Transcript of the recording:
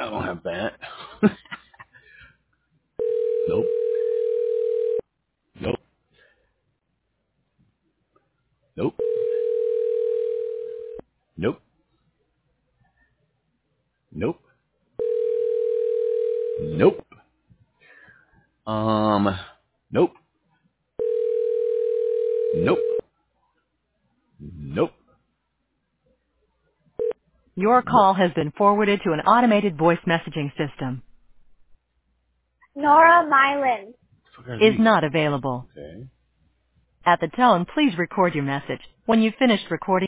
I don't have that. Nope. Nope. Nope. Nope. Nope. Nope. Nope. Nope. Nope. Your Nope. call has been forwarded to an automated voice messaging system. Nora Mylan. What are Is these? not available. Okay. At the tone, please record your message. When you've finished recording,